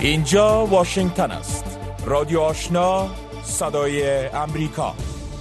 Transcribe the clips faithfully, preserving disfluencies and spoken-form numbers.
اینجا واشنگتن است. رادیو آشنا، صدای امریکا.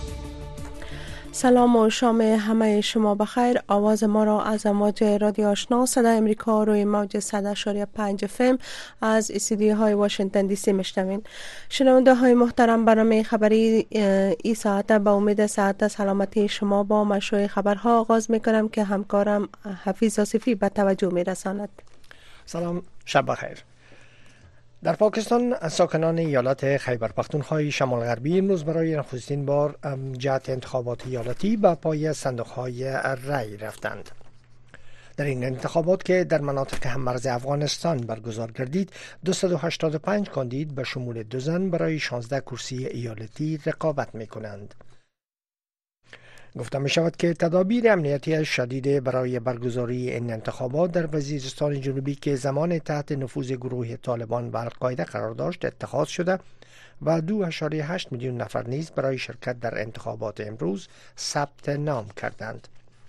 سلام و شام همه شما بخیر. آواز ما را از امواج رادیو آشنا صدای امریکا روی موج صد و پنج اف ام از استودیوی های واشنگتن دی سی میشنوین. شنونده های محترم، برنامه خبری این ساعت به امید صحت سلامتی شما با مشروع خبرها آغاز میکنم که همکارم حفیظ آصفی به توجه میرساند. سلام، شب بخیر. در پاکستان ساکنان ایالت خیبر پختونخوا شمال غربی امروز برای نخستین بار جهت انتخابات ایالتی به پای صندوق‌های رای رفتند. در این انتخابات که در مناطق هممرز افغانستان برگزار گردید، دویست و هشتاد و پنج کاندید به شمول دو زن برای شانزده کرسی ایالتی رقابت می‌کنند. گفته می شود که تدابیر امنیتی شدید برای برگزاری این انتخابات در وزیرستان جنوبی که زمان تحت نفوذ گروه طالبان و القاعده قرار داشت اتخاذ شده و دو ممیز هشت میلیون نفر نیز برای شرکت در انتخابات امروز ثبت نام کردند.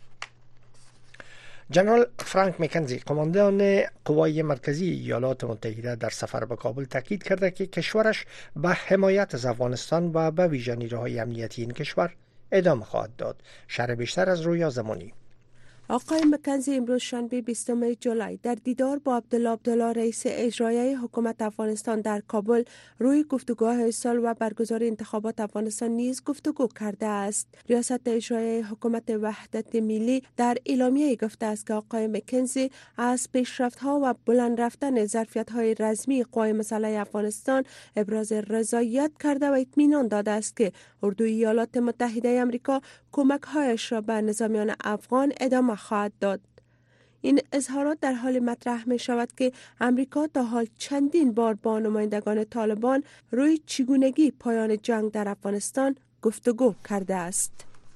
جنرال فرانک مکنزی، قماندان قوای مرکزی ایالات متحده، در سفر به کابل تاکید کرده که کشورش به حمایت از افغانستان و به ویژه نیروهای امنیتی این کشور ادامه خواهد داد. شرح بیشتر از رویا زمانی. آقای مکنزی امروز شنبه بیستم جولای در دیدار با عبدالله عبدالله رئیس اجرایی حکومت افغانستان در کابل روی گفتگوهای سال و برگزاری انتخابات افغانستان نیز گفتگو کرده است. ریاست اجرایی حکومت وحدت ملی در اعلامیه گفته است که آقای مکنزی از پیشرفت‌ها و بلند رفتن ظرفیت‌های رزمی قوای مسلح افغانستان ابراز رضایت کرده و اطمینان داده است که اردوی ایالات متحده آمریکا کمک‌هایش را به نظامیان افغان ادامه خواهد داد. این اظهارات در حال مطرح می شود که امریکا تا حال چندین بار با نمایندگان طالبان روی چگونگی پایان جنگ در افغانستان گفتگو کرده است.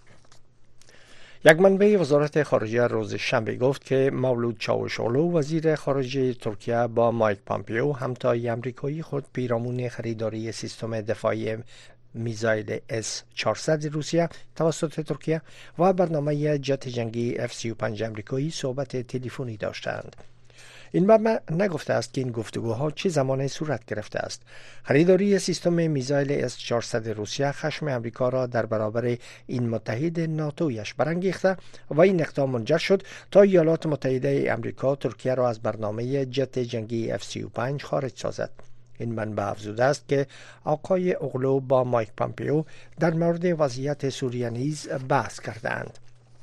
یک منبع وزارت خارجه روز شنبه گفت که مولود چاوشوغلو، وزیر خارجه ترکیه، با مایک پامپیو همتای امریکایی خود پیرامون خریداری سیستم دفاعی میزایل اس چهارصد روسیه توسط ترکیه و برنامه جت جنگی اف سی و پنج امریکایی صحبت تلفنی داشتند. این منبع نگفته است که این گفتگوها چه زمانی صورت گرفته است. خریداری سیستم میزایل اس چهارصد روسیه خشم امریکا را در برابر این متحد ناتویش برانگیخته و این اقدام منجر شد تا ایالات متحده امریکا ترکیه را از برنامه جت جنگی اف سی و پنج خارج سازد. این منبع افزوده است که آقای اوغلو با مایک پامپیو در مورد وضعیت سوریه نیز بحث کردند.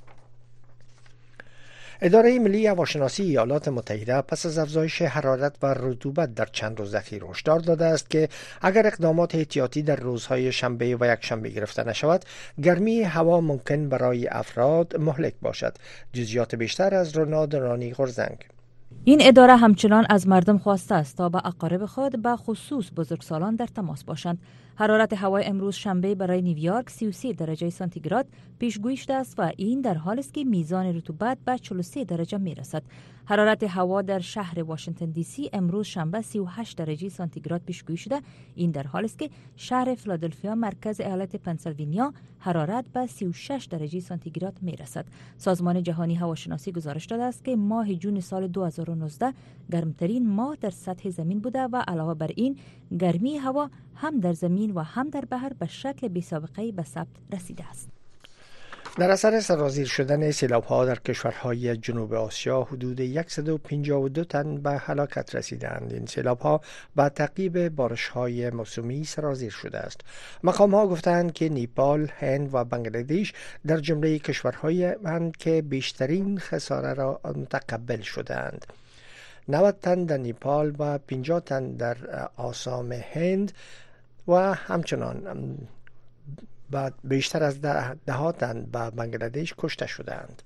اداره ملی هواشناسی ایالات متحده پس از افزایش حرارت و رطوبت در چند روز اخیر هشدار داده است که اگر اقدامات احتیاطی در روزهای شنبه و یکشنبه گرفته نشود، گرمی هوا ممکن برای افراد مهلک باشد. جزئیات بیشتر از رونالد رانی غرزنگ. این اداره همچنان از مردم خواسته است تا با اقارب خود به خصوص بزرگسالان در تماس باشند. حرارت هوای امروز شنبه برای نیویورک سی و سه درجه سانتیگراد پیشگویی شده است و این در حالی است که میزان رطوبت به چهل و سه درجه می رسد. حرارت هوا در شهر واشنگتن دی سی امروز شنبه سی و هشت درجه سانتیگراد پیشگویی شده. این در حالی است که شهر فیلادلفیا مرکز ایالت پنسیلوانیا حرارت به سی و شش درجه سانتیگراد می رسد. سازمان جهانی هواشناسی گزارش داده است که ماه جون سال دو هزار و نوزده گرمترین ماه در سطح زمین بوده و علاوه بر این گرمی هوا هم در زمین و هم در بحر به شکل بی‌سابقه‌ای به ثبت رسیده است. در اثر سرازیر شدن سیلاب‌ها در کشورهای جنوب آسیا حدود صد و پنجاه و دو تن به هلاکت رسیدند. این سیلاب‌ها با تعقیب بارش‌های موسمی سرازیر شده است. مقام‌ها گفتند که نیپال، هند و بنگلادش در جمله کشورهای هستند که بیشترین خساره را متقبل شدند. نود تن در نیپال و پنجاه تن در آسام هند و همچنان بعد بیشتر از ده, ده تن به بنگلادش کشته شدند.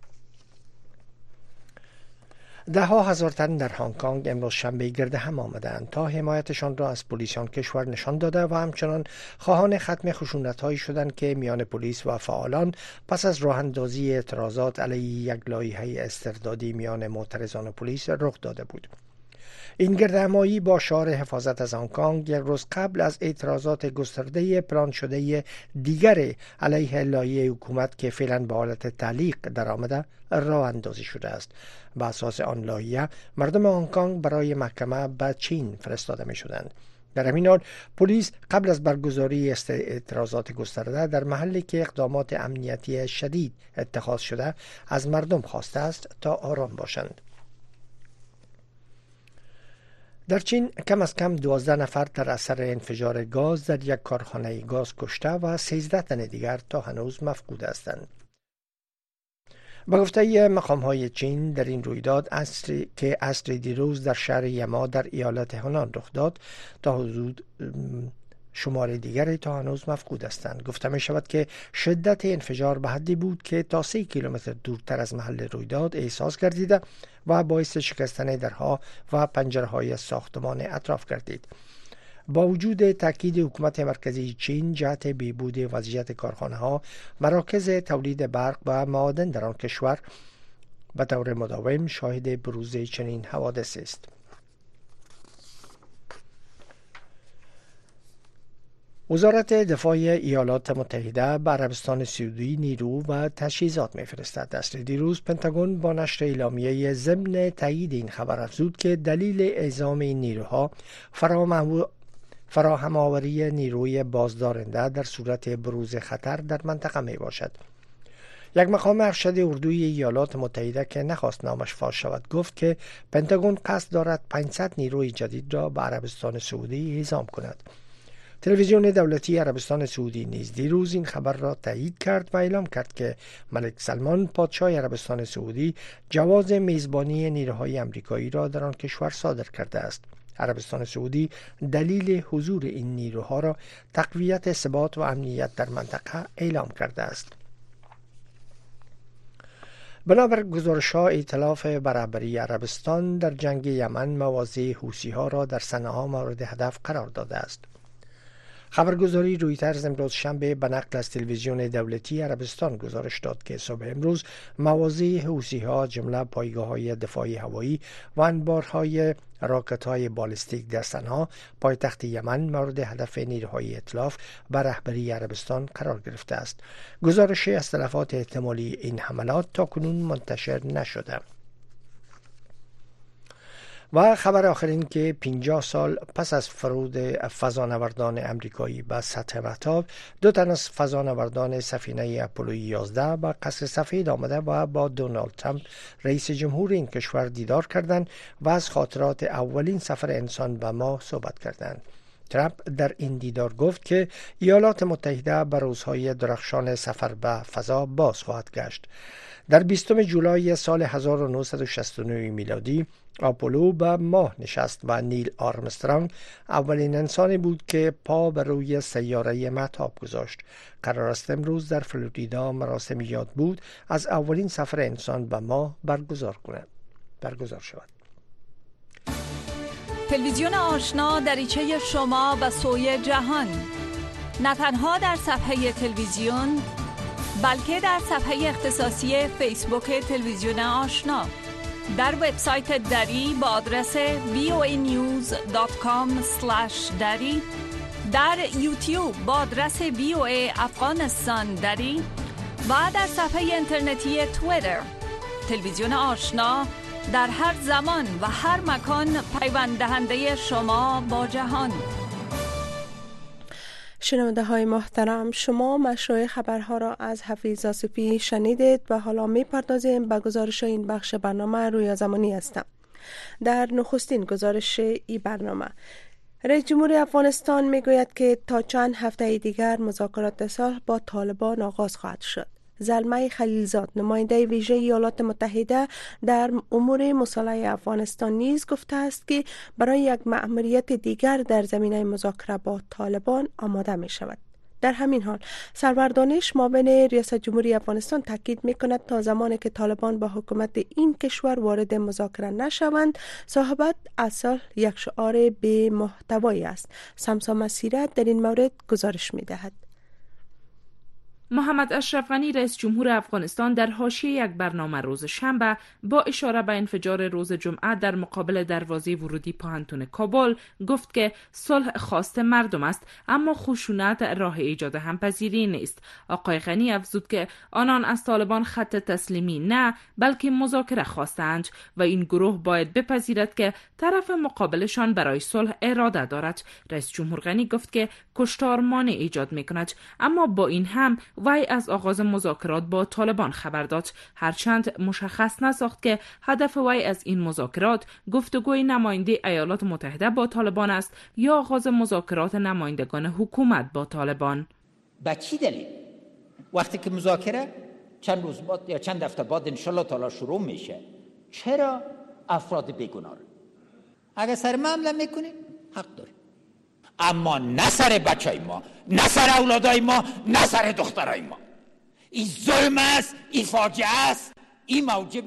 ده ها هزار تن در هنگ کنگ امروز شنبه گرد هم آمدند تا حمایتشان را از پلیس آن کشور نشان داده و همچنان خواهان ختم خشونت‌هایی شدند که میان پلیس و فعالان پس از راه اندازی اعتراضات علیه یک لایحه استردادی میان معترضان و پلیس رخ داده بود. این گردهمایی با شعار حفاظت از هنگ کنگ یک روز قبل از اعتراضات گسترده پلان شده دیگر علیه لایحه حکومت که فعلا به حالت تعلیق در آمده راه اندازی شده است. بر اساس آن لایحه مردم هنگ کنگ برای محکمه به چین فرستاده می شدند. در همین حال پلیس قبل از برگزاری اعتراضات گسترده در محلی که اقدامات امنیتی شدید اتخاذ شده از مردم خواسته است تا آرام باشند. در چین کم از کم دوازده نفر در اثر انفجار گاز در یک کارخانه گاز کشته و سیزده تن دیگر تا هنوز مفقود هستند. به گفته مقام‌های چین در این رویداد عصری که عصر دیروز در شهر یما در ایالت هنان رخ داد تا حدود شمار دیگری تا هنوز مفقود هستند. گفته می شود که شدت انفجار به حدی بود که تا سه کیلومتر دورتر از محل رویداد احساس گردیده و باعث شکستن درها و پنجره‌های ساختمان اطراف گردید. با وجود تاکید حکومت مرکزی چین جهت بهبود وضعیت کارخانه‌ها، مراکز تولید برق و معادن در آن کشور به طور مداوم شاهد بروز چنین حوادث است. وزارت دفاع ایالات متحده به عربستان سعودی نیرو و تجهیزات می‌فرستد. عصر دیروز پنتاگون با نشر اعلامیه ضمن تایید این خبر افزود که دلیل اعزام این نیروها فراهم آوری نیروی بازدارنده در صورت بروز خطر در منطقه می باشد. یک مقام ارشد اردوی ایالات متحده که نخواست نامش فاش شود گفت که پنتاگون قصد دارد پانصد نیروی جدید را به عربستان سعودی اعزام کند. تلویزیون دولتی عربستان سعودی نیز دیروز این خبر را تایید کرد و اعلام کرد که ملک سلمان پادشاه عربستان سعودی جواز میزبانی نیروهای آمریکایی را در آن کشور صادر کرده است. عربستان سعودی دلیل حضور این نیروها را تقویت ثبات و امنیت در منطقه اعلام کرده است. بنابر گزارش‌ها ائتلاف برابری عربستان در جنگ یمن مواضع حوثی‌ها را در صنعا مورد هدف قرار داده است. خبرگزاری رویترز امروز شنبه به نقل از تلویزیون دولتی عربستان گزارش داد که صبح امروز مواضع حوثی‌ها جمله پایگاه‌های دفاعی هوایی و انبارهای راکت‌های بالستیک در صنعا پایتخت یمن مورد هدف نیروهای ائتلاف بر رهبری عربستان قرار گرفته است. گزارش از تلفات احتمالی این حملات تاکنون منتشر نشده. و خبر آخر این که پنجاه سال پس از فرود فضانوردان امریکایی به سطح مهتاب، دو تن از فضانوردان سفینه اپولو یازده به قصر سفید آمده و با دونالد ترامپ رئیس جمهور این کشور دیدار کردند و از خاطرات اولین سفر انسان به ماه صحبت کردند. ترامپ در این دیدار گفت که ایالات متحده به روزهای درخشان سفر به فضا باز خواهد گشت. در بیستم جولای سال هزار و نهصد و شصت و نه میلادی آپولو به ماه نشست و نیل آرمسترانگ اولین انسانی بود که پا بر روی سیاره مهتاب گذاشت. قرار است امروز در فلوریدا مراسم یاد بود از اولین سفر انسان به ماه برگزار کند برگزار شود. تلویزیون آشنا دریچه شما به سوی جهان، نه تنها در صفحه تلویزیون بلکه در صفحه اختصاصی فیسبوک تلویزیون آشنا، در وبسایت دری با آدرس وی او ای نیوز دات کام اسلش دری، در یوتیوب با آدرس وی او ای افغانستان دری و در صفحه اینترنتی توییتر. تلویزیون آشنا در هر زمان و هر مکان پیوند دهنده شما با جهان. شنونده های محترم، شما مشروع خبرها را از حفیظ آصفی شنیدید و حالا می پردازیم به گزارش این بخش برنامه. رویا زمانی هستم. در نخستین گزارش این برنامه، رئیس جمهور افغانستان می گوید که تا چند هفته دیگر مذاکرات صلح با طالبان آغاز خواهد شد. زلمه خلیلزاد، نماینده ویژه ایالات متحده در امور مصالحه افغانستان نیز گفته است که برای یک مأموریت دیگر در زمینه مذاکره با طالبان آماده می شود. در همین حال سرور دانش معاون ریاست جمهوری افغانستان تاکید می کند تا زمانی که طالبان با حکومت این کشور وارد مذاکره نشوند، صحبت از صلح یک شعار بی محتوایی است. سمسا مسیرت در این مورد گزارش می دهد. محمد اشرف غنی رئیس جمهور افغانستان در حاشیه یک برنامه روز شنبه با اشاره به انفجار روز جمعه در مقابل دروازه ورودی پوهنتون کابل گفت که صلح خواست مردم است، اما خشونت راه ایجاد همپذیری نیست. آقای غنی افزود که آنان از طالبان خط تسلیمی نه بلکه مذاکره خواستند و این گروه باید بپذیرد که طرف مقابلشان برای صلح اراده دارد. رئیس جمهور غنی گفت که کشتار مانع ایجاد میکند، اما با این هم وی از آغاز مذاکرات با طالبان خبر داد، هرچند مشخص نساخت که هدف وی از این مذاکرات گفتگوی نماینده ایالات متحده با طالبان است یا آغاز مذاکرات نمایندگان حکومت با طالبان. با چی دلیل؟ وقتی که مذاکره چند روز بعد یا چند هفته بعد انشالله تعالی شروع میشه، چرا افراد بیگناه؟ اگر سر ما حمله میکنی حق داری، اما نه سر بچهای ما، نه سر اولادای ما، نه سر دخترای ما. این ظلم است، این فاجعه است، این موجب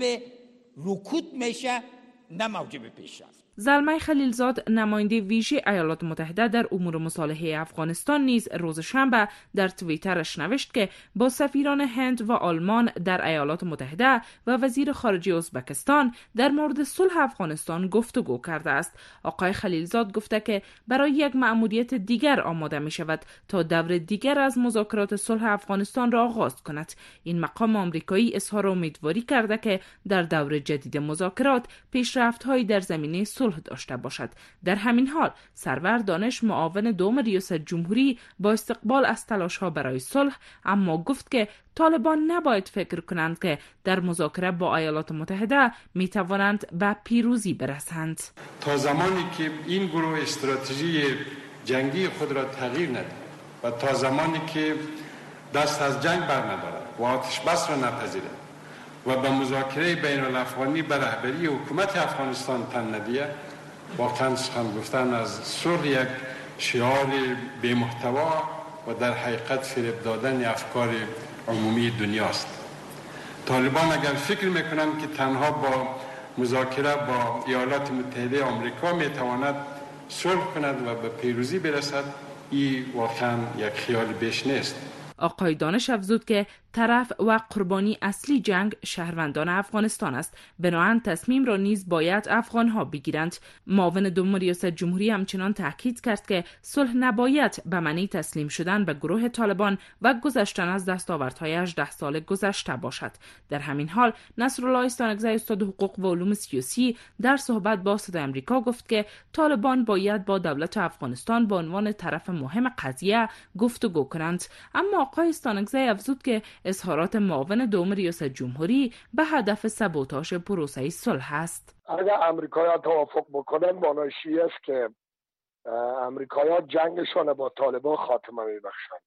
رکود میشه، نه موجب پیشرفت. زلمه خلیلزاد نماینده ویژه ایالات متحده در امور مصالحه افغانستان نیز روز شنبه در توییترش نوشت که با سفیران هند و آلمان در ایالات متحده و وزیر خارجه ازبکستان در مورد صلح افغانستان گفتگو کرده است. آقای خلیلزاد گفته که برای یک مأموریت دیگر آماده می شود تا دور دیگر از مذاکرات صلح افغانستان را آغاز کند. این مقام آمریکایی اظهار امیدواری کرده که در دور جدید مذاکرات پیشرفت‌هایی در زمینه صلح داشته باشد. در همین حال سرور دانش معاون دوم ریاست جمهوری با استقبال از تلاش‌ها برای صلح، اما گفت که طالبان نباید فکر کنند که در مذاکره با ایالات متحده می توانند به پیروزی برسند. تا زمانی که این گروه استراتژی جنگی خود را تغییر نده و تا زمانی که دست از جنگ بر ندارد و آتش بس را نپذیرد و به مذاکره بین الافغانی به رهبری حکومت افغانستان تن ندهد، واقعا سخن گفتن از صلح یک شعار بی محتوا و در حقیقت فریب دادن افکار عمومی دنیاست. طالبان اگر فکر میکنند که تنها با مذاکره با ایالات متحده آمریکا میتواند صلح کند و به پیروزی برسد، این واقعا یک خیال بیش نیست. آقای دانش افزود که طرف و قربانی اصلی جنگ شهروندان افغانستان است، بنابراین تصمیم را نیز باید افغانها بگیرند. معاون دوم ریاست جمهوری همچنان تاکید کرد که صلح نباید به معنی تسلیم شدن به گروه طالبان و گذشتن از دستاوردهای هجده سال گذشته باشد. در همین حال نصرالله استانکزی استاد حقوق و علوم سیاسی در صحبت با صدای آمریکا گفت که طالبان باید با دولت افغانستان به عنوان طرف مهم قضیه گفتگو کنند، اما آقای استانکزی افزود که اظهارات معاون دوم ریاست جمهوری به هدف سبوتاژ پروسه صلح است. اگر امریکایی‌ها توافق بکنن معنیش است که امریکایی‌ها جنگشون با طالبان خاتمه میبخشند،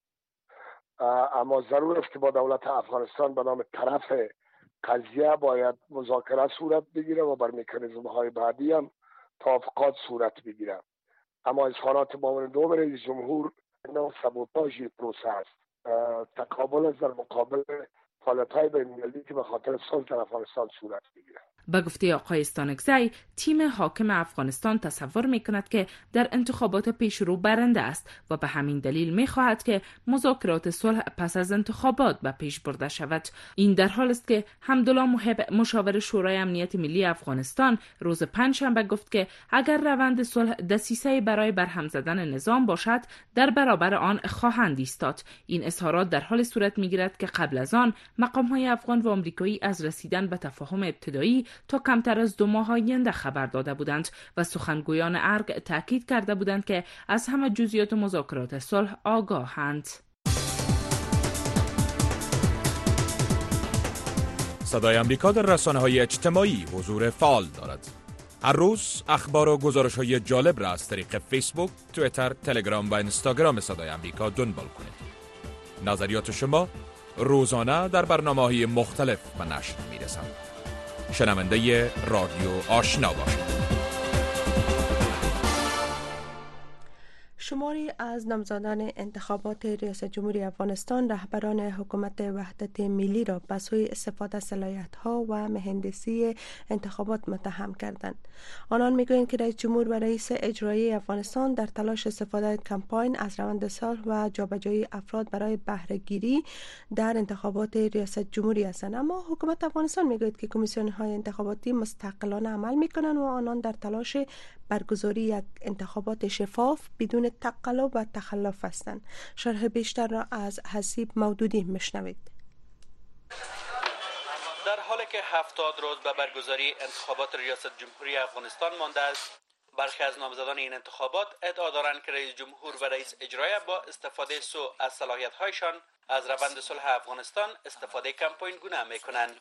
اما ضرور است که با دولت افغانستان به نام طرف قضیه باید مذاکره صورت بگیره و بر مکانیزم‌های بعدی هم توافقات صورت بگیره. اما اظهارات معاون دوم رئیس جمهور نوع سبوتاژ پروسه است، تقابل از در مقابل فعالیت‌های بین‌المللی که به خاطر صلح در افغانستان صورت می‌گیرد. به گفته آقای استانکزی، تیم حاکم افغانستان تصور می‌کند که در انتخابات پیشرو برنده است و به همین دلیل می‌خواهد که مذاکرات صلح پس از انتخابات به پیش برده شود. این در حالی است که حمدالله محب مشاور شورای امنیت ملی افغانستان روز پنجشنبه گفت که اگر روند صلح دسیسه برای برهم زدن نظام باشد، در برابر آن خواهند ایستاد. این اظهارات در حال صورت می‌گیرد که قبل از آن مقام‌های افغان و آمریکایی از رسیدن به تفاهم ابتدایی تا کمتر از دو ماه آینده خبر داده بودند و سخنگویان ارگ تاکید کرده بودند که از همه جزئیات مذاکرات صلح آگاهند. صدای آمریکا در رسانه‌های اجتماعی حضور فعال دارد. هر روز اخبار و گزارش‌های جالب را از طریق فیسبوک، توییتر، تلگرام و اینستاگرام صدای آمریکا دنبال کنید. نظریات شما روزانه در برنامه‌های مختلف به نشر می‌رسند. شنونده رادیو آشنا باشید. شماری از نامزدان انتخابات ریاست جمهوری افغانستان رهبران حکومت وحدت ملی را به سوی استفاده از صلاحیت‌ها و مهندسی انتخابات متهم کردند. آنان میگویند که رئیس جمهور و رئیس اجرایی افغانستان در تلاش استفاده کمپاین از روند صلح و جابجایی افراد برای بهره گیری در انتخابات ریاست جمهوری هستند. اما حکومت افغانستان میگوید که کمیسیون‌های انتخاباتی مستقلانه عمل می‌کنند و آنان در تلاش برگزاری یک انتخابات شفاف بدون تقلب و تخلف هستند. شرح بیشتر را از حسیب مودودی میشنوید. در حالی که هفتاد روز به برگزاری انتخابات ریاست جمهوری افغانستان مانده است، برخی از نامزدان این انتخابات ادعا دارند که رئیس جمهور و رئیس اجرایی با استفاده سوء از صلاحیت‌هایشان از روند صلح افغانستان استفاده کمپاین گونه می‌کنند.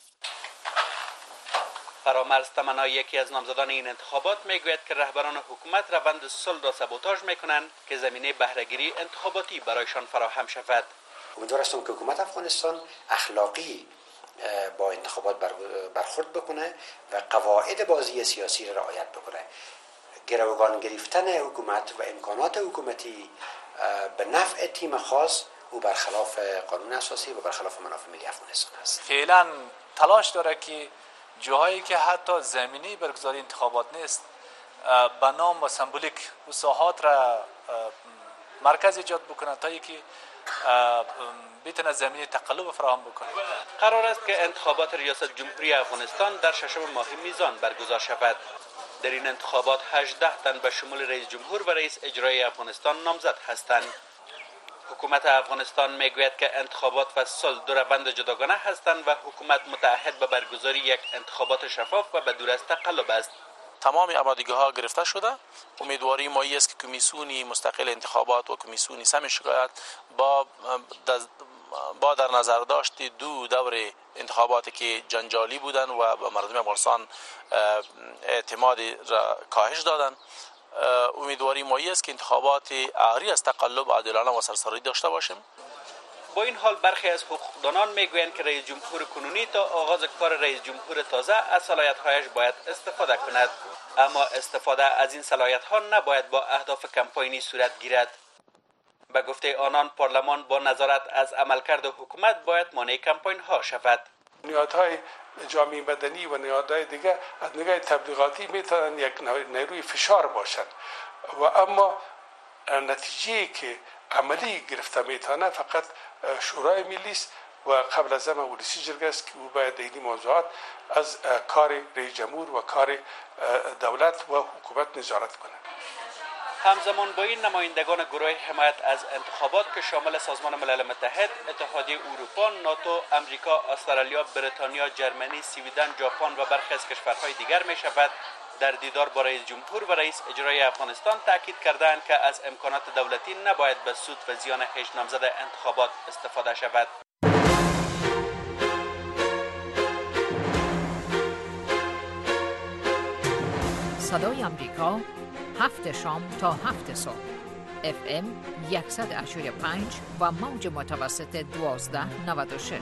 فرامرز تمنا یکی از نامزدان این انتخابات میگوید که رهبران حکومت روند صلح را سابوتاژ میکنند که زمینه بهره‌گیری انتخاباتی برایشان فراهم شود. امیدوار هستم که حکومت افغانستان اخلاقی با انتخابات برخورد بکنه و قواعد بازی سیاسی را رعایت بکنه. گروگان گرفتن حکومت و امکانات حکومتی به نفع تیم خاص او برخلاف قانون اساسی و برخلاف منافع ملی افغانستان است. فعلا تلاش داره که جاهایی که حتی زمینی برگزاری انتخابات نیست به نام و سمبولیک و ساحات را مرکز ایجاد بکنه تا اینکه بتونه زمینی تقلب فراهم بکنه. قرار است که انتخابات ریاست جمهوری افغانستان در ششم ماه میزان برگزار شود. در این انتخابات هجده تن به شمول رئیس جمهور و رئیس اجرایی افغانستان نامزد هستند. حکومت افغانستان میگوید که انتخابات و صلح دو روند جداگانه هستند و حکومت متعهد به برگزاری یک انتخابات شفاف و بدور از تقلب است. تمام آمادگی ها گرفته شده. امیدواری ما است که کمیسیونی مستقل انتخابات و کمیسیونی سم شکایت با با در نظر داشت دو دور انتخاباتی که جنجالی بودن و به مردم افغانستان اعتماد را کاهش دادن، امیدواری ما است که انتخابات عاری از تقلب عادلانه و سرسری داشته باشیم. با این حال برخی از حقوقدانان میگویند که رئیس جمهور کنونی تا آغاز کار رئیس جمهور تازه از صلاحیت‌هایش باید استفاده کند، اما استفاده از این صلاحیت‌ها نباید با اهداف کمپاینی صورت گیرد. به گفته آنان پارلمان با نظارت از عملکرد حکومت باید مانع کمپاین‌ها شود. نهادهای جامعه مدنی و نهادهای دیگر از نگاه تبلیغاتی میتونن یک نیروی فشار باشند و اما نتیجه که عملی گرفته میتونه فقط شورای ملی است و قبل از همه ولسی جرگه است که او باید این موضوعات از کار رئیس جمهور و کار دولت و حکومت نظارت کنه. همزمان با این نمایندگان گروه حمایت از انتخابات که شامل سازمان ملل متحد، اتحادیه اروپا، ناتو، امریکا، استرالیا، بریتانیا، جرمنی، سویدن، ژاپن و برخی از کشورهای دیگر می شود، در دیدار با رئیس جمهور و رئیس اجرایی افغانستان تاکید کردند که از امکانات دولتی نباید به سود و زیان هیچ نامزد انتخابات استفاده شود. صدای آمریکا، هفت شام تا هفت صبح، اف ام صد و هشت و پنج و موج متوسط دوازده نود و شش.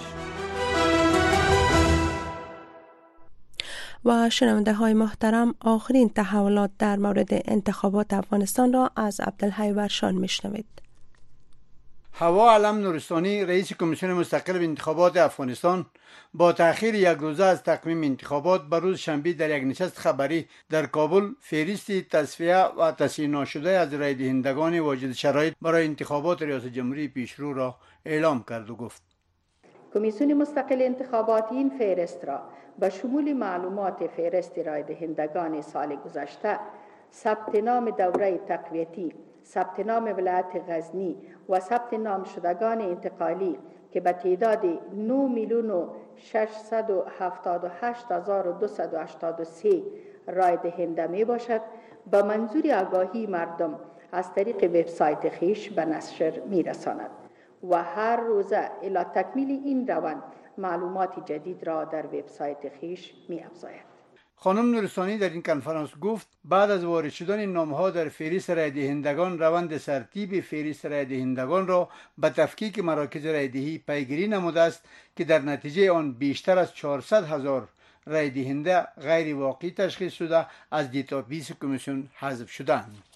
و شنونده های محترم، آخرین تحولات در مورد انتخابات افغانستان را از عبدالحی ورشان میشنوید. حوا علم نورستانی، رئیس کمیسیون مستقل به انتخابات افغانستان، با تأخیر یک روزه از تقویم انتخابات به روز شنبه در یک نشست خبری در کابل فهرست تصفیه و تصحیح ناشده از رای دهندگان واجد شرایط برای انتخابات ریاست جمهوری پیشرو را اعلام کرد و گفت: کمیسیون مستقل انتخابات این فهرست را به شمول معلومات فهرست رای دهندگان سال گذشته، ثبت نام دوره تقویتی، ثبت نام ولایت غزنی و ثبت نام شدگان انتقالی که به تعداد نه میلیون و ششصد و هفتاد و هشت هزار و دویست و هشتاد و سه رای دهنده می باشد، به منظور آگاهی مردم از طریق وبسایت خویش به نشر می رساند و هر روزه الی تکمیل این روند معلومات جدید را در وبسایت خویش می افزاید. خانم نورستانی در این کنفرانس گفت بعد از وارد شدن نامها در فهرست رای دهندگان، روند سرتیب فهرست رای دهندگان را به تفکیک مراکز رای دهی پیگیری نموده است که در نتیجه آن بیشتر از چهارصد هزار رای دهنده غیر واقعی تشخیص شده از دیتابیس کمیسیون حذف شدند.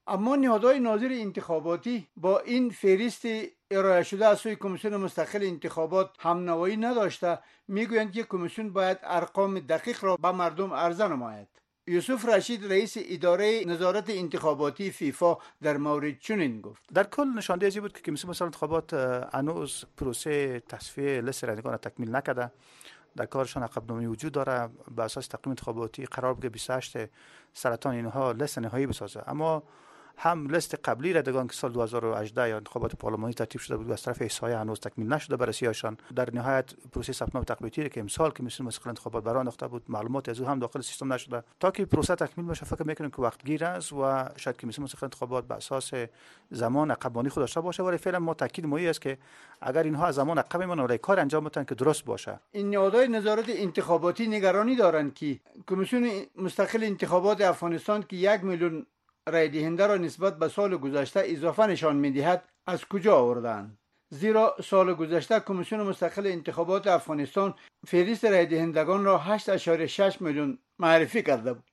اما نهادهای ناظر انتخاباتی با این فهرست ارائه شده از سوی کمیسیون مستقل انتخابات همنوایی نداشته، میگویند که کمیسیون باید ارقام دقیق را به مردم عرضه نماید. یوسف رشید رئیس اداره نظارت انتخاباتی فیفا در مورد چنین گفت: در کل نشانده ازی بود که کمیسیون مستقل انتخابات هنوز پروسه تصفیه لیست رایندگان را تکمیل نکرده. در کارشان عقب‌نشینی وجود داره. به اساس تقویم انتخاباتی قرار بود که بیست و هشت سرطان اینها لیست نهایی بسازه، اما هم لیست قبلی رایندگان که سال دو هزار و هجده یا انتخابات پارلمانی ترتیب شده بود و از طرف احصایه هنوز تکمیل نشده بررسی‌هاشان. در نهایت پروسه ثبت‌نام تقویتی که امسال کمیسیون مستقل انتخابات برآورده انداخته بود، معلومات از او هم داخل سیستم نشده. تا که پروسه تکمیل بشه فکر می‌کنم که وقت گیر است و شاید کمیسیون مستقل انتخابات به اساس زمان عقب‌مانی خود داشته باشه، ولی فعلا ما تاکید مایه است که اگر اینها از زمان عقب میمونن و کار انجام بدن که درست باشه. این نهادهای نظارت انتخاباتی نگرانی دارند که کمیسیون مستقل انتخابات افغانستان که یک میلیون رای دهنده را نسبت به سال گذشته اضافه نشان می‌دهد از کجا آوردند؟ زیرا سال گذشته کمیسیون مستقل انتخابات افغانستان فهرست رای دهندگان را هشت اشاره شش میلیون معرفی کرده بود.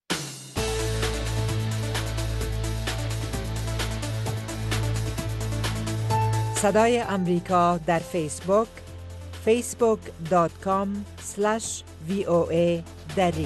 صدای امریکا در فیسبوک فیسبوک دات کام اسلش وی او ای دری.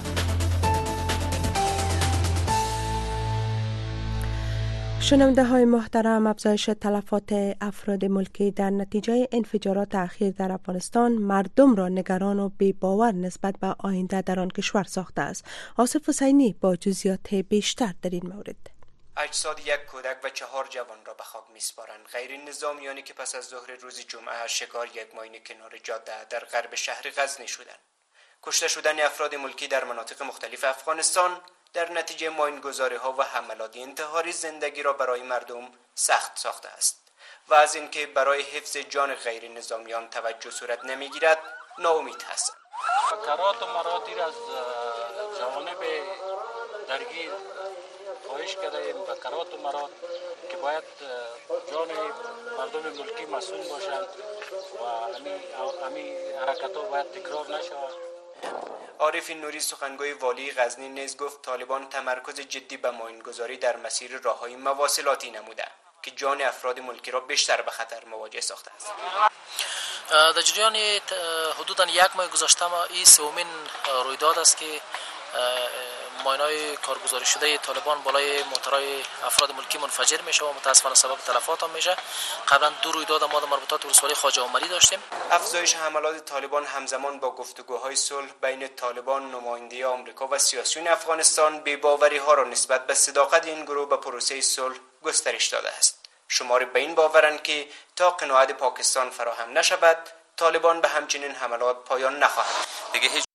شنونده های محترم، افزایش تلفات افراد ملکی در نتیجه انفجارات اخیر در افغانستان مردم را نگران و بی‌باور نسبت به آینده در آن کشور ساخته است. آصف حسینی با جزئیات بیشتر در این مورد. اجساد یک کودک و چهار جوان را به خاک میسپارند. غیر نظامیانی که پس از ظهر روز جمعه شکار یک ماین کنار جاده در غرب شهر غزنی شدند. کشته شدن افراد ملکی در مناطق مختلف افغانستان در نتیجه ماینگذاری ها و حملات انتحاری زندگی را برای مردم سخت ساخته است و از اینکه برای حفظ جان غیر نظامیان توجه صورت نمیگیرد ناامید هستند. فقرات و مراتیر از جوانب درگیر خواهش کردیم فقرات و مرات که باید جان مردم ملکی مسئول باشند و همین حرکت ها باید تکرار نشود. عارف نوری سخنگوی والی غزنی نیز گفت طالبان تمرکز جدی به ماینگذاری در مسیر راههای مواصلاتی نموده که جان افراد ملکی را بیشتر به خطر مواجه ساخته است. در جریان حدوداً یک ماه گذشته ما این سومین رویداد است که ماینای کارگزاری شده طالبان بالای موترهای افراد ملکی منفجر میشه و متاسفانه سبب تلفات هم میشه. قبلا دو رویداد ما در مربوطات ولسوالی خواجه عمری داشتیم. افزایش حملات طالبان همزمان با گفتگوهای صلح بین طالبان، نماینده آمریکا و سیاسیون افغانستان بی‌باوری ها را نسبت به صداقت این گروه به پروسه صلح گسترش داده است. شماری به این باورند که تا قناعت پاکستان فراهم نشود طالبان به همچنین حملات پایان نخواهد. دیگه هیچ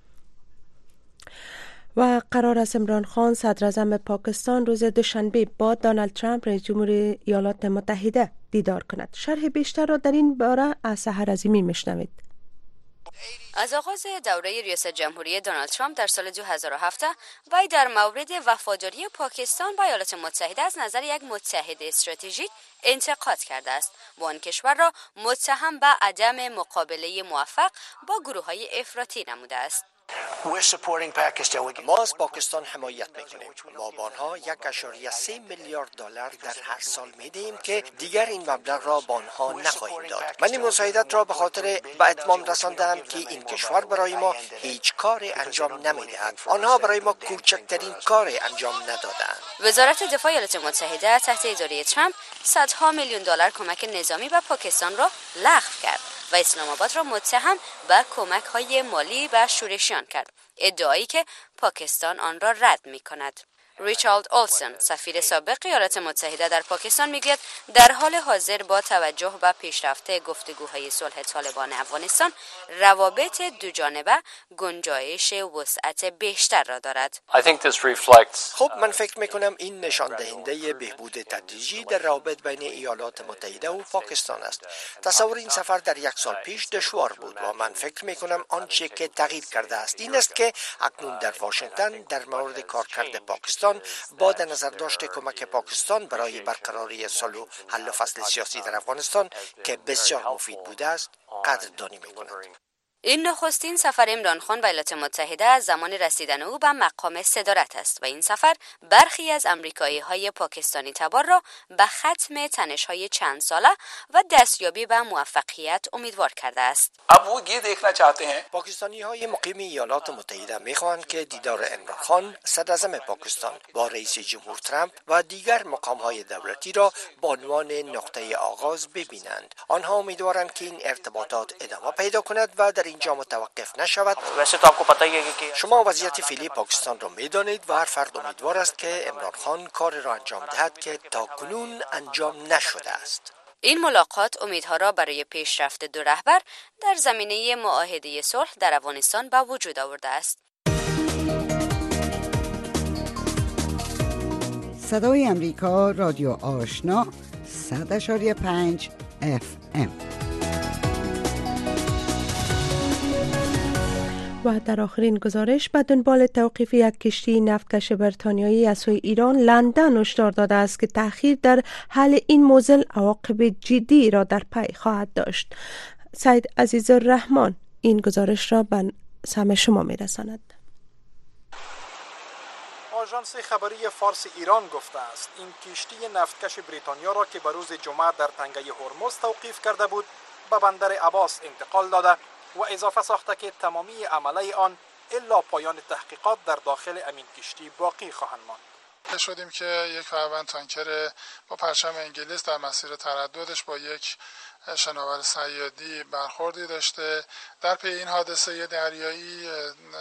و قرار است عمران خان صدر اعظم پاکستان روز دوشنبه با دونالد ترامپ رئیس جمهوری ایالات متحده دیدار کند. شرح بیشتر را در این باره از سحر عظیمی میشنوید. از آغاز دوره ریاست جمهوری دونالد ترامپ در سال دو هزار و هفت وی در مورد وفاداری پاکستان به ایالات متحده از نظر یک متحد استراتژیک انتقاد کرده است و آن کشور را متهم به عدم مقابله موفق با گروه‌های افراطی نموده است. ما از پاکستان حمایت میکنیم. ما با آنها یک اشاره سه میلیارد دلار در هر سال میدهیم که دیگر این مبلغ را با آنها نخواهیم داد. من این مساعدت را به خاطر به اتمام رساندم که این کشور برای ما هیچ کار انجام نمیدهد. آنها برای ما کوچکترین کار انجام ندادند. وزارت دفاع ایالات متحده تحت اداره ترامپ صدها میلیون دلار کمک نظامی به پاکستان را لغو کرد و اسلام آباد را متهم به کمک‌های مالی به شورشیان کرد، ادعایی که پاکستان آن را رد می‌کند. ریچارد اولسن، سفیر سابق ایالات متحده در پاکستان میگوید در حال حاضر با توجه به پیشرفت گفتگوهای صلح طالبان افغانستان روابط دوجانبه گنجایش وسعت بیشتر را دارد. خب من فکر میکنم این نشان دهنده بهبود تدریجی در روابط بین ایالات متحده و پاکستان است. تصور این سفر در یک سال پیش دشوار بود و من فکر میکنم آنچه که تغییر کرده است این است که اکنون در واشنگتن در مورد کارکرد پاکستان با در نظر داشت کمک پاکستان برای برقراری صلح و حل فصل سیاسی در افغانستان که بسیار مفید بوده است قدردانی می‌کند. این نخستین سفر عمران خان به ایالات متحده از زمان رسیدن او به مقام صدارت است و این سفر برخی از امریکایی‌های پاکستانی تبار را به ختم تنش‌های چند ساله و دستیابی به موفقیت امیدوار کرده است. پاکستانی‌های مقیم ایالات متحده می‌خواهند که دیدار عمران خان صدراعظم پاکستان با رئیس جمهور ترامپ و دیگر مقام‌های دولتی را به عنوان نقطه آغاز ببینند. آنها امیدوارند که این ارتباطات ادامه پیدا کند و در اینجا متوقف نشود. شما وضعیت فعلی پاکستان را می‌دانید و هر فرد امیدوار است که عمران خان کار را انجام دهد که تاکنون انجام نشده است. این ملاقات امیدها را برای پیشرفت دو رهبر در زمینه معاهده صلح در افغانستان به وجود آورده است. صدای امریکا، رادیو آشنا، صد اشاری پنج اف ام. و در آخرین گزارش به دنبال توقیف یک کشتی نفتکش بریتانیایی از سوی ایران، لندن هشدار داده است که تأخیر در حل این موضوع عواقب جدی را در پی خواهد داشت. سید عزیزالرحمن این گزارش را به سمع شما می‌رساند. آژانس خبری فارس ایران گفته است این کشتی نفتکش بریتانیا را که به روز جمعه در تنگه هرمز توقیف کرده بود به بندر عباس انتقال داده و اضافه ساخته که تمامی عمله آن الا پایان تحقیقات در داخل امین کشتی باقی خواهند ماند. شدیم که یک فروند تانکر با پرچم انگلیس در مسیر ترددش با یک شناور صیادی برخوردی داشته. در پی این حادثه دریایی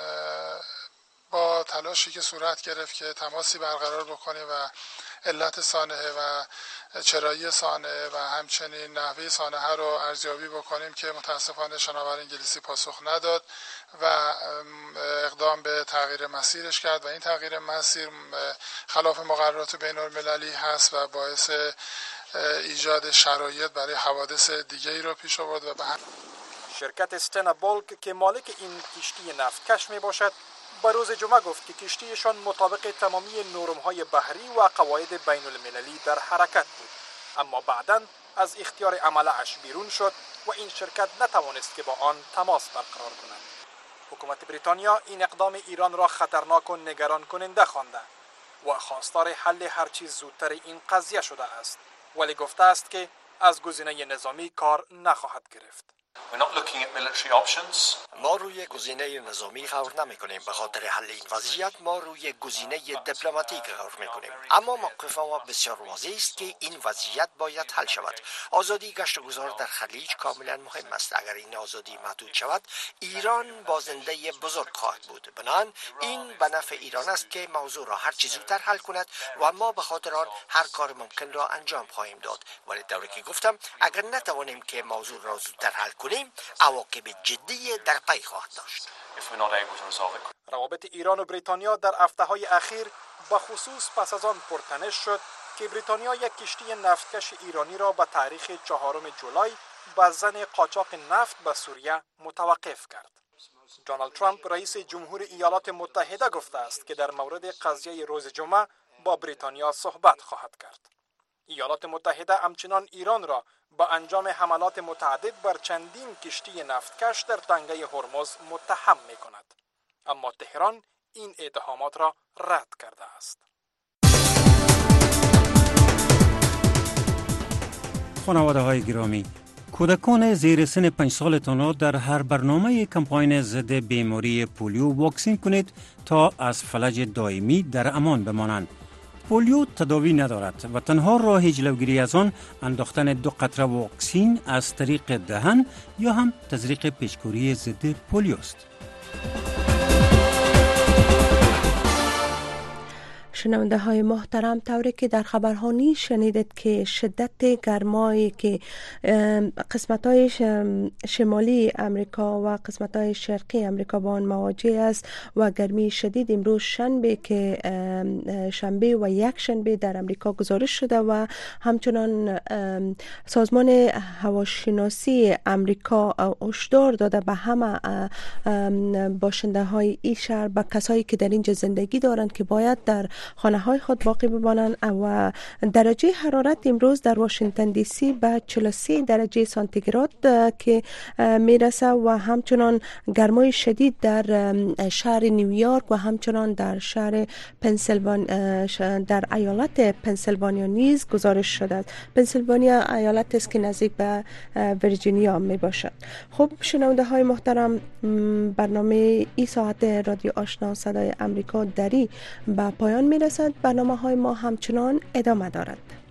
با تلاشی که صورت گرفت که تماسی برقرار بکنیم و علت صانعه و چرایی صانعه و همچنین نحوه صانعه رو ارزیابی بکنیم که متاسفانه شناور انگلیسی پاسخ نداد و اقدام به تغییر مسیرش کرد و این تغییر مسیر خلاف مقررات بین المللی هست و باعث ایجاد شرایط برای حوادث دیگری رو پیش آورد. و به هم شرکت استنا بولک که مالک این کشتی نفتکش می باشد با روز جمعه گفت که کشتیشان مطابق تمامی نرم‌های بحری و قواعد بین المللی در حرکت بود، اما بعداً از اختیار عمله‌اش بیرون شد و این شرکت نتوانست که با آن تماس برقرار کند. حکومت بریتانیا این اقدام ایران را خطرناک و نگران کننده خوانده و خواستار حل هرچی زودتر این قضیه شده است، ولی گفته است که از گزینه نظامی کار نخواهد گرفت. ما روی گزینه نظامی غور نمی کنیم. به خاطر حل این وضعیت ما روی گزینه دیپلماتیک غور می کنیم. اما موقف ما بسیار واضح است که این وضعیت باید حل شود. آزادی گشت و گذار در خلیج کاملا مهم است. اگر این آزادی محدود شود ایران بازنده بزرگ خواهد بود. بنابراین این به نفع ایران است که موضوع را هر چه زودتر حل کند و ما به خاطر آن هر کار ممکن را انجام خواهیم داد. ولی طوری که گفتم اگر نتوانیم که موضوع را زودتر حل کنیم عواقب جدی در پی خواهد داشت. روابط ایران و بریتانیا در هفته‌های اخیر به خصوص پس از آن پرتنش شد که بریتانیا یک کشتی نفتکش ایرانی را به تاریخ چهارم جولای به زن قاچاق نفت به سوریه متوقف کرد. دونالد ترامپ رئیس جمهور ایالات متحده گفته است که در مورد قضیه روز جمعه با بریتانیا صحبت خواهد کرد. ایالات متحده همچنان ایران را با انجام حملات متعدد بر چندین کشتی نفتکش در تنگه هرمز متهم می کند. اما تهران این اتهامات را رد کرده است. خانواده های گرامی، کودکان زیر سن پنج سالتان را در هر برنامه کمپاین ضد بیماری پولیو واکسین کنید تا از فلج دائمی در امان بمانند. پولیو تداوی ندارد و تنها راه جلوگیری از آن انداختن دو قطره واکسین از طریق دهن یا هم تزریق پیچکوری ضد پولیو است. شنونده های محترم، طوری که در خبرهانی شنیدید که شدت گرمایی که قسمت های شمالی امریکا و قسمت های شرقی امریکا با آن مواجه است و گرمی شدید امروز شنبه که شنبه و یک شنبه در امریکا گزارش شده و همچنان سازمان هواشناسی امریکا هشدار داده به همه باشنده های این شهر، به کسایی که در اینجا زندگی دارند که باید در خانه های خود باقی بمانند و درجه حرارت امروز در واشنگتن دی سی به چهل و سه درجه سانتیگراد که میرسه و همچنان گرمای شدید در شهر نیویورک و همچنان در شهر پنسیلوانیا در ایالت پنسیلوانیا نیز گزارش شده است. پنسیلوانیا ایالت است که نزدیک به ویرجینیا می باشد. خب شنونده های محترم، برنامه ای ساعت رادیو آشنا صدای امریکا دری به پایان می رسد. برنامه های ما همچنان ادامه دارد.